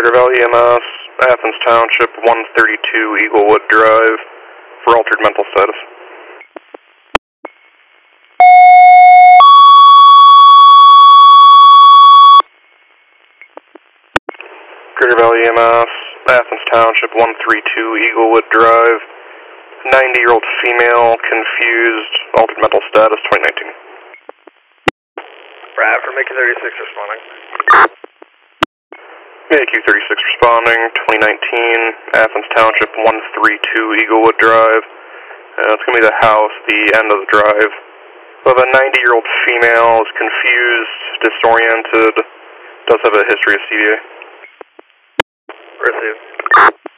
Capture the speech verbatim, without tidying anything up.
Greater Valley E M S, Athens Township, one thirty-two Eaglewood Drive, for altered mental status. Greater Valley E M S, Athens Township, one thirty-two Eaglewood Drive, ninety-year-old female, confused, altered mental status, twenty nineteen. Brad, for Mickey thirty-six responding. Mickey thirty-six responding, twenty nineteen, Athens Township, one thirty-two Eaglewood Drive. Uh, it's going to be the house, the end of the drive. So the ninety-year-old female is confused, disoriented, does have a history of C V A. Received.